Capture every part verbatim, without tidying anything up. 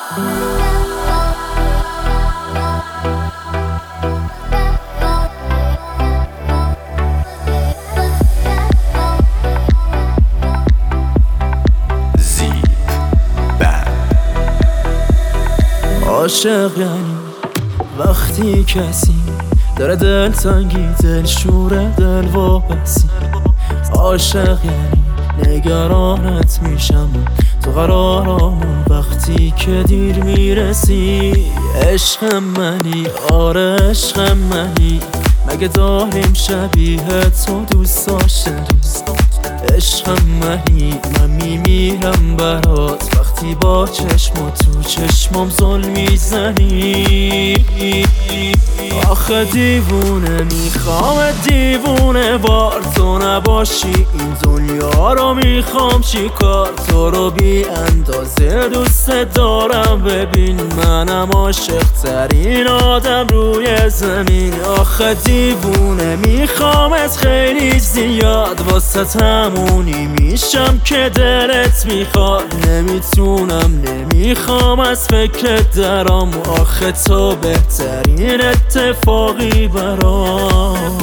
عاشق یعنی وقتی کسی داره دل تنگی، دل شوره، دل واپسی. عاشق یعنی نگرانت میشم تو قرارامون وقتی که دیر میرسی. عشق منی، آره عشق منی، مگه داریم شبیه تو دوست داشتنی؟ عشق منی، من میمیرم برات وقتی با چشم و تو چشمام ظلم میزنی. آخه دیوونه میخوام دیوونه وار تو نباشی این دنیا رو میخوام چیکار؟ تو رو بی اندازه دوست دارم، ببین منم عاشق ترین آدم روی زمین. آخه دیوونه میخوامت خیلی زیاد، واسه تمونی میشم که دلت میخواد. نمیتونم نمیخوام از فکرت درام، آخه تو بهترین اتفاقی برام.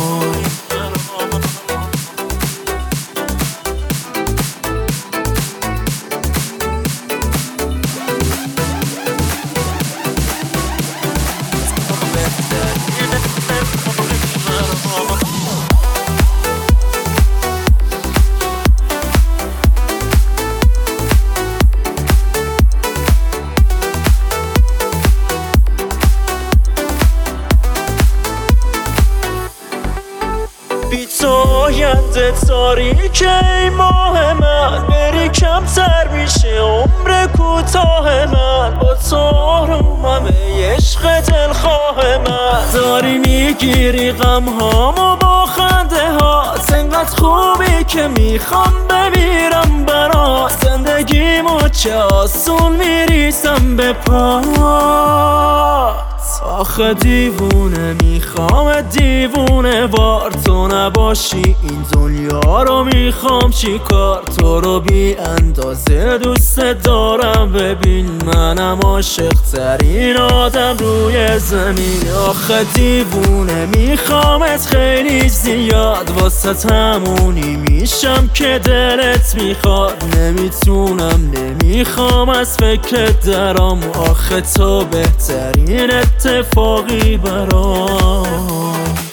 بی تو آینده تاریکه ای ماه من، بری کمتر میشه عمر کوتاه من. با تو آرومم ای عشق دلخواه من، داری میگیری غمهامو با خنده هات. انقدر خوبی که میخوام بمیرم برات، زندگیمو چه آسون میریسم به پات. آخه دیوونه میخوام دیوونه وار تو نباشی این دنیا رو میخوام چیکار؟ تو رو بی اندازه دوست دارم، ببین منم عاشق ترین آدم روی زمین. آخه دیوونه میخوامت خیلی زیاد، واسه تمونی میشم که دلت میخواد. نمیتونم نمیخوام از فکرت درام، آخه تو بهترین اتفاقی برام.